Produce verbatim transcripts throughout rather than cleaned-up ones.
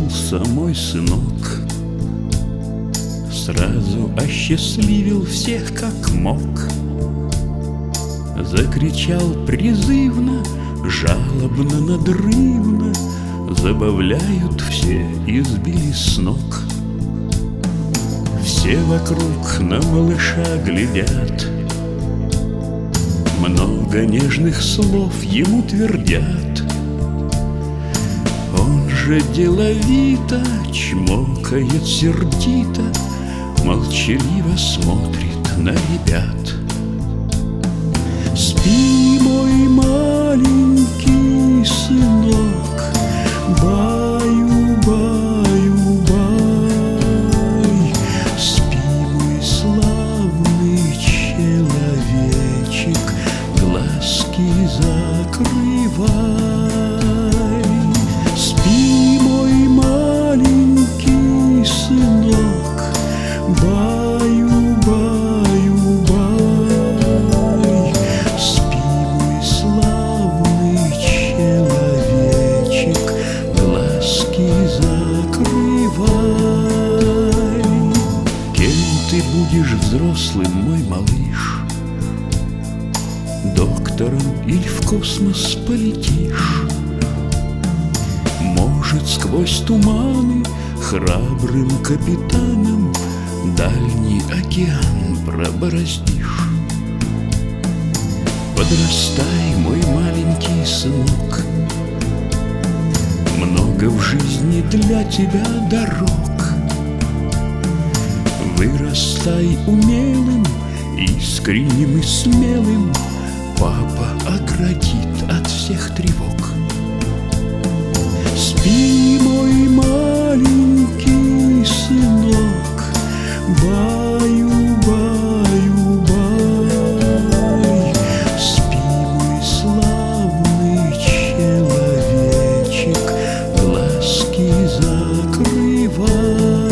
Проснулся мой сынок, сразу осчастливил всех как мог. Закричал призывно, жалобно, надрывно, забавляют все и сбили с ног. Все вокруг на малыша глядят, много нежных слов ему твердят. Он же деловито чмокает сердито, молчаливо смотрит на ребят. Спи, мой маленький сынок, баю, баю, бай. Спи, мой славный человечек, глазки закрывай. Спи, мой маленький сынок, баю, баю, бай. Спи, мой славный человечек, глазки закрывай. Кем ты будешь взрослым, мой малыш? Доктором или в космос полетишь? Может, сквозь туманы храбрым капитаном дальний океан пробороздишь? Подрастай, мой маленький сынок, много в жизни для тебя дорог. Вырастай умелым, искренним и смелым, папа оградит от всех тревог. Спи, мой маленький сынок, баю, баю, бай. Спи, мой славный человечек, глазки закрывай.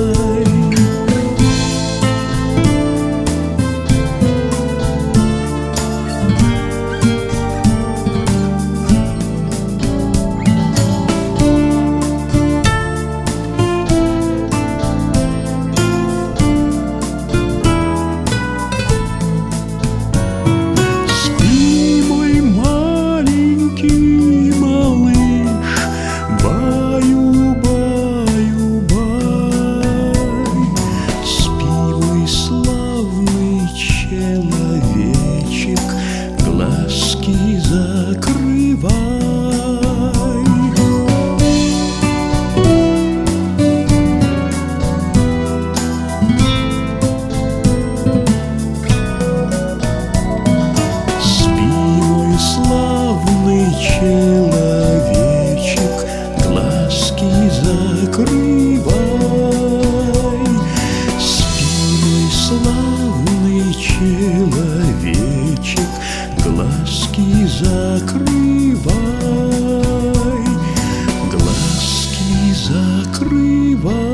Глазки закрывай. Спи, мой славный человечек, глазки закрывай. Спи, мой славный человечек, глазки закрывай, глазки закрывай.